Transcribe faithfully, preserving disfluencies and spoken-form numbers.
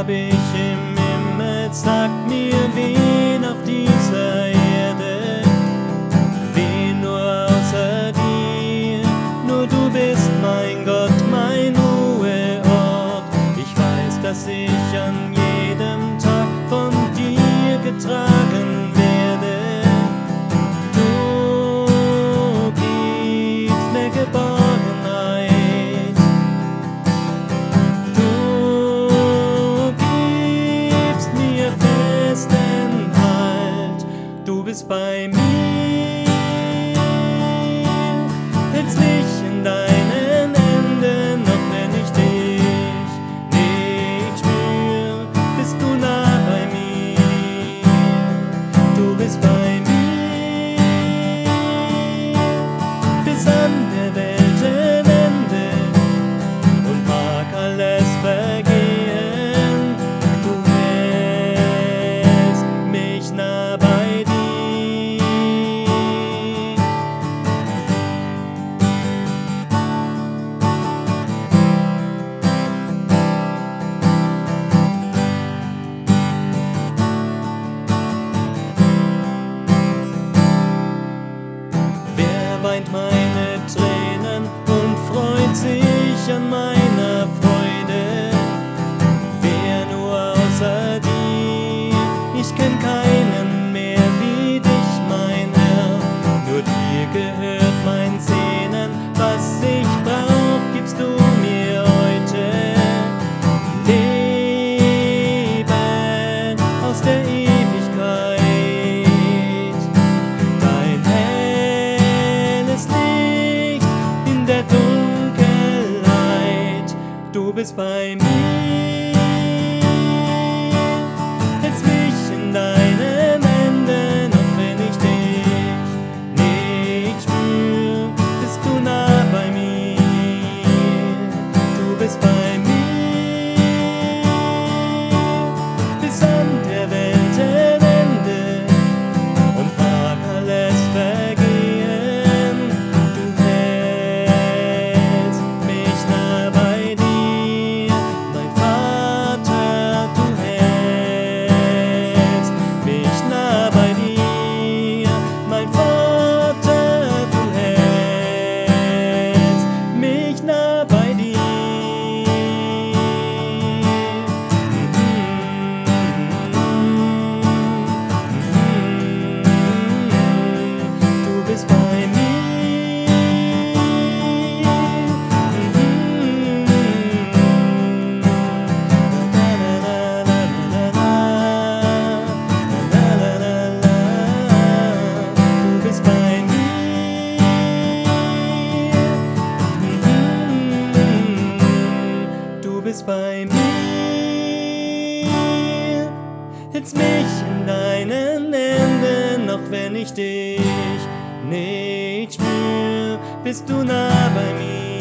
hab ich im Himmel, sag mir, wen auf dieser Erde, wen nur außer dir, nur du bist mein Gott, mein Ruheort. Ich weiß, dass ich an jedem Tag von dir getragen werde. Du gibst mir Geborgenheit, du gibst mir festen Halt, du bist bei mir, hältst mich in deinen Händen, auch wenn ich dich nicht spür, bist du nah bei mir, du bist bei mir, bis an der Welt Ende und mag alles vergehen, du hältst mich nah bei dir. Wer weint meine Tränen und freut sich an meiner Freude? Wer nur außer dir? Ich kenn keinen mehr wie dich, mein Herr. Nur dir gehört mein Sehnen, was ich brauch, gibst du mir heute. Leben aus der Ewigkeit, dein helles Licht in der Dunkelheit, du bist bei mir, hältst mich in deinen Händen, auch wenn ich dich nicht spür, bist du nah bei mir, du bist bei mir, bis an der Welt Ende und mag alles vergehen, du hältst mich nah bei dir, mein Vater, du hältst mich nah bei dir, mein Vater, du hältst mich nah bei dir. Du bist bei mir, du bist bei mir, du bist bei mir, hältst mich in deinen Händen, auch wenn ich dich nicht spür, bist du nah bei mir.